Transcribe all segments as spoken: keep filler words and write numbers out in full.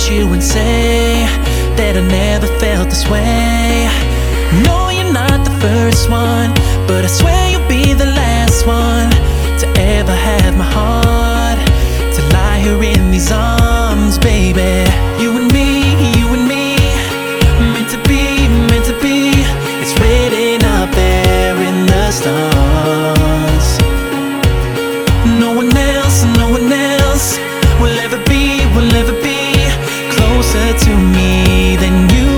at you and say that I never felt this way. No, you're not the first one, but I swear you'll be the last one to ever have my heart, to lie here in these arms, baby. You and me, you and me, meant to be, meant to be. It's written up there in the stars. No one else, no one else will ever be, will ever be closer to me than you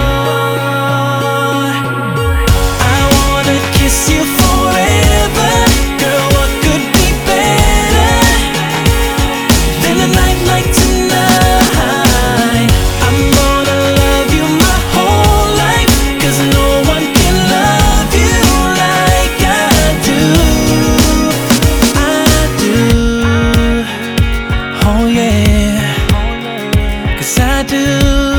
are. I wanna kiss you forever, girl, what could be better than a night like tonight? I'm gonna love you my whole life, 'cause no one can love you like I do. I do, oh yeah, 'cause I do.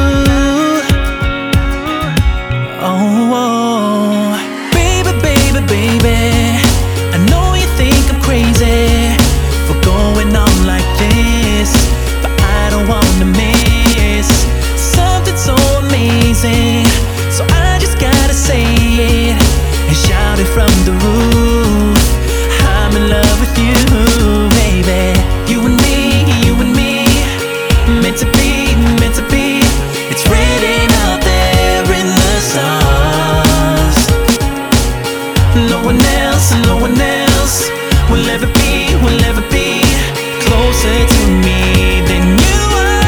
Oh, oh, baby, baby, baby, I know you think I'm crazy for going on like this, but I don't wanna miss something so amazing. So I just gotta say it and shout it from the roof. I'm in love with you, baby. You and me, you and me, meant to be, meant to be. It's written out there in the stars. No one else, no one else will ever be, will ever be closer to me than you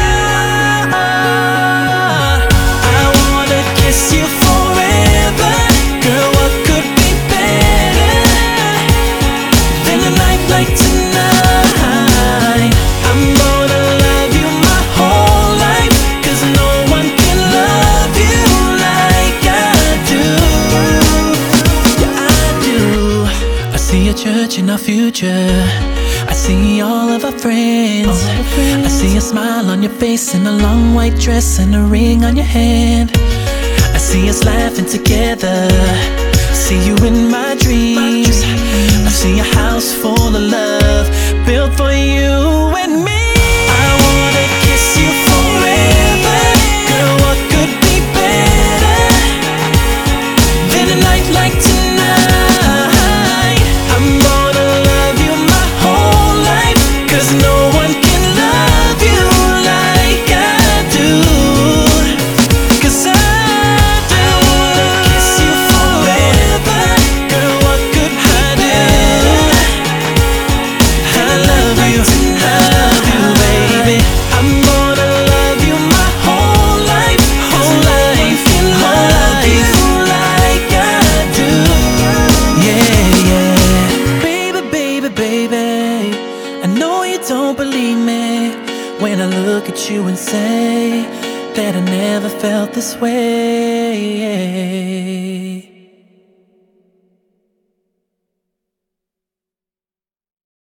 are. I wanna kiss you forever, girl, what could be better than a night like tonight? I'm gonna love you my whole life, 'cause no one can love you like I do. Yeah, I do. I see a church in our future, I see all of our friends, I see a smile on your face and a long white dress and a ring on your hand. I see us laughing together, see you in my dreams. I see a house full of love built for you and me. I wanna kiss you forever, girl, what could be better than a night like tonight? I'm gonna love you my whole life, 'cause no one can love you like I do. 'Cause I do. I wanna kiss you forever, girl, what could I do? I love you, I love you, baby. I'm gonna love you my whole life, whole life, whole life, like I do. Yeah, yeah. Baby, baby, baby, I know you don't believe me when I look at you and say that I never felt this way.